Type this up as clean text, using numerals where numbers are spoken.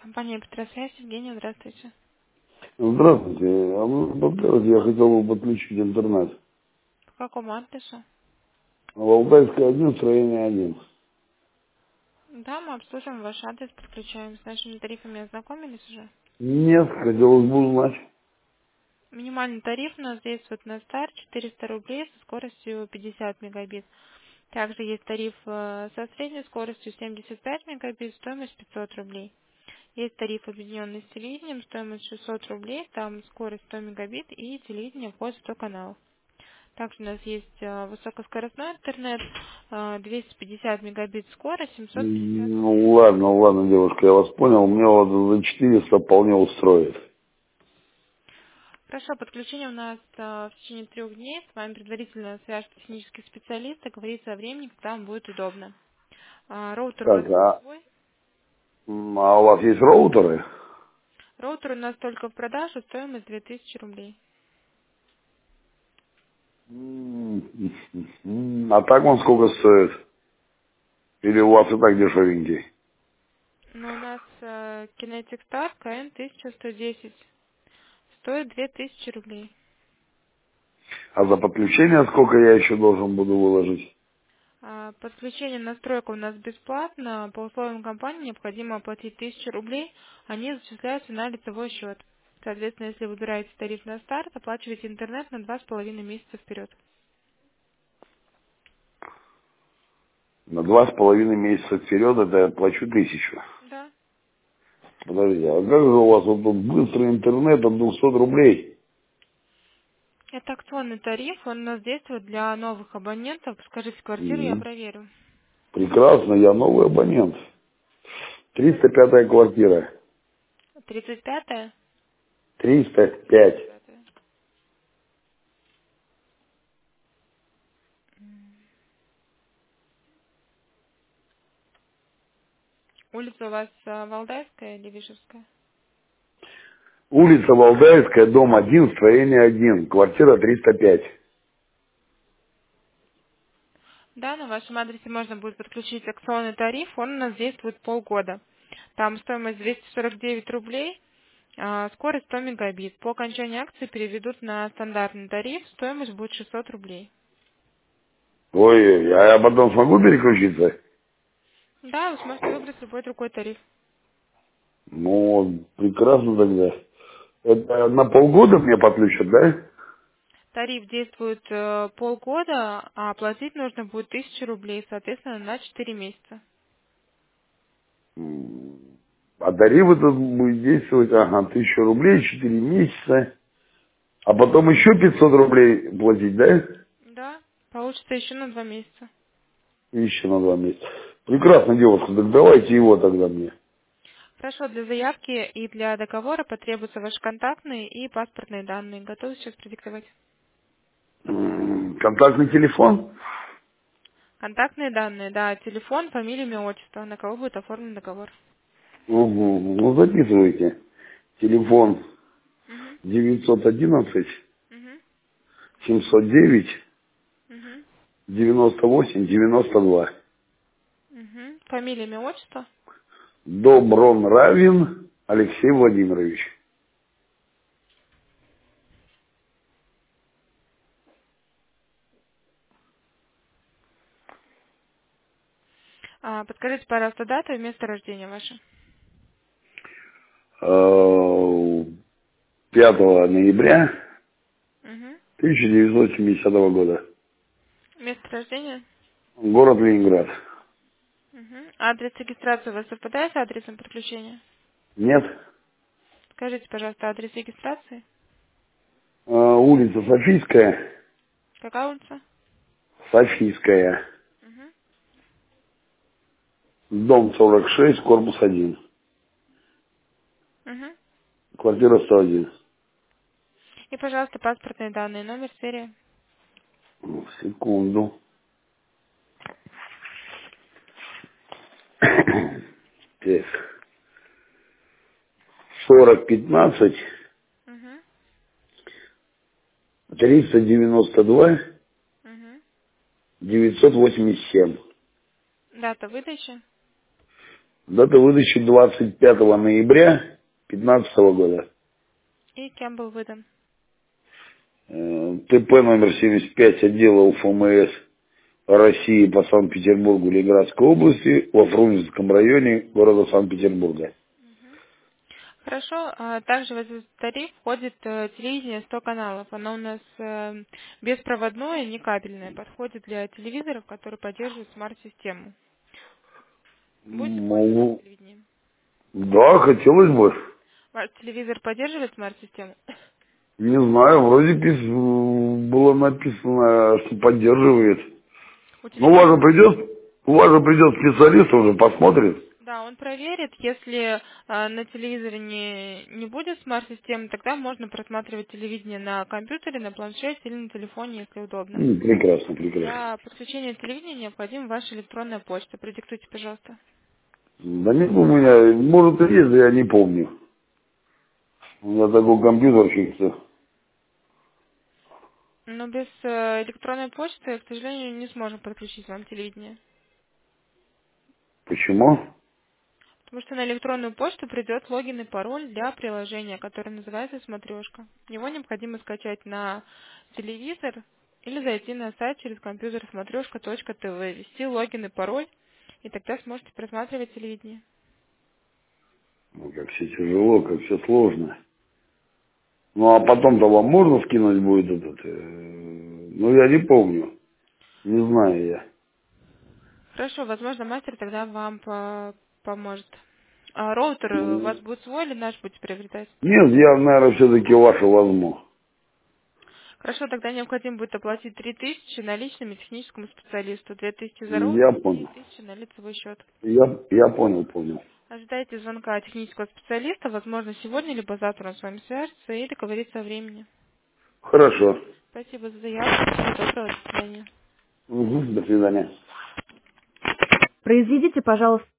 Компания «Петросвязь». Евгения, здравствуйте. Здравствуйте. Во-первых, я хотел бы подключить интернет. По какому адресу? Валдайская 1, строение 1. Да, мы обслуживаем ваш адрес, подключаем. С нашими тарифами ознакомились уже? Нет, хотелось бы узнать. Минимальный тариф у нас действует на старт 400 рублей со скоростью 50 мегабит. Также есть тариф со средней скоростью 75 мегабит, стоимость 500 рублей. Есть тариф, объединенный с телевидением, стоимость 600 рублей, там скорость 100 мегабит и телевидение входит в 100 каналов. Также у нас есть высокоскоростной интернет, 250 мегабит скорость, 750. Ну ладно, девушка, я вас понял. Мне вот за 400 вполне устроит. Хорошо, подключение у нас в течение 3 дней. С вами предварительно свяжется технический специалист, договорится о времени, когда вам будет удобно. Роутер у вас Так, свой. а у вас есть роутеры? Роутер у нас только в продаже, стоимость 2000 рублей. А так он сколько стоит? Или у вас и так дешевенький? Но у нас Kinetic Star KN 1110 стоит 2000 рублей. А за подключение сколько я еще должен буду выложить? Подключение настройка у нас бесплатно. По условиям компании необходимо оплатить 1000 рублей. Они зачисляются на лицевой счет. Соответственно, если выбираете тариф на старт, оплачиваете интернет на 2,5 месяца вперед. На 2,5 месяца вперед это я плачу 1000. Да. Подождите, а как же у вас вот тут быстрый интернет от 200 рублей? Это акционный тариф, он у нас действует для новых абонентов. Скажите квартиру, я Мгм. проверю. Прекрасно, я новый абонент. 305-я квартира. 35-я? 305. 35-я. Улица у вас Валдайская или Вишевская? Улица Валдаевская, дом 1, строение 1, квартира 305. Да, на вашем адресе можно будет подключить акционный тариф, он у нас действует полгода. Там стоимость 249 рублей, скорость 100 мегабит. По окончании акции переведут на стандартный тариф, стоимость будет 600 рублей. Ой, а я потом смогу переключиться? Да, вы сможете выбрать любой другой тариф. Ну, прекрасно тогда. Это на полгода мне подключат, да? Тариф действует полгода, а оплатить нужно будет 1000 рублей, соответственно, на 4 месяца. А тариф этот будет действовать, 1000 рублей, 4 месяца. А потом еще 500 рублей платить, да? Да, получится еще на 2 месяца. Еще на 2 месяца. Прекрасно, девушка, так давайте его тогда мне. Хорошо, для заявки и для договора потребуются ваши контактные и паспортные данные. Готовы сейчас продиктовать? Контактный телефон? Контактные данные, да, телефон, фамилия, имя, отчество, на кого будет оформлен договор. Угу. Ну, записывайте. Телефон Угу, 911 угу, 709 угу, 98 92. угу. Фамилия, имя, отчество. Доброн Равин Алексей Владимирович. Подскажите, пожалуйста, дату и место рождения ваше. 5 ноября Угу. 1970 года. Место рождения. Город Ленинград. Угу. Адрес регистрации у вас совпадает с адресом подключения? Нет? Скажите, пожалуйста, адрес регистрации. Улица Софийская. Какая улица? Софийская. Угу. Дом 46, корпус 1. Угу. Квартира 101. И, пожалуйста, паспортные данные, номер, серия. Секунду. Так. 4015 Угу. 392 Угу. 987. Дата выдачи. Дата выдачи 25 ноября 2015 года. И кем был выдан? ТП номер 75 отдела УФМС России по Санкт-Петербургу Ленинградской области во Фрунзенском районе города Санкт-Петербурга. Хорошо. Также в этот тариф входит телевидение 100 каналов. Оно у нас беспроводное, не кабельное. Подходит для телевизоров, которые поддерживают смарт-систему. Будете пользоваться Ну, телевидением? да, хотелось бы. Ваш телевизор поддерживает смарт-систему? Не знаю, вроде было написано, что поддерживает. У Ну, телевизора? у вас же придет специалист, уже посмотрит. Да, он проверит. Если на телевизоре не будет смарт-системы, тогда можно просматривать телевидение на компьютере, на планшете или на телефоне, если удобно. Прекрасно, прекрасно. Для подключения телевидения необходима ваша электронная почта. Продиктуйте, пожалуйста. Да нет у меня, может и есть, да я не помню. У меня такой компьютерчик-то. Но без электронной почты, к сожалению, не сможем подключить вам телевидение. Почему? Потому что на электронную почту придет логин и пароль для приложения, которое называется «Смотрешка». Его необходимо скачать на телевизор или зайти на сайт через компьютер смотрешка.тв, ввести логин и пароль, и тогда сможете просматривать телевидение. Ну, как все тяжело, как все сложно. Ну, а потом-то вам можно скинуть будет этот? Ну, я не помню. Не знаю я. Хорошо, возможно, мастер тогда вам поможет. А роутер у Ну, вас будет свой или наш будете приобретать? нет, я, наверное, все-таки вашу возьму. Хорошо, тогда необходимо будет оплатить 3000 наличными техническому специалисту, 2000 за Я роутер и понял. 1000 на лицевой счет. Я понял. Ожидайте звонка технического специалиста, возможно, сегодня, либо завтра он с вами свяжется и договорится о времени. Хорошо. Спасибо за заявку. Всего доброго. До свидания. До свидания. Произведите, пожалуйста.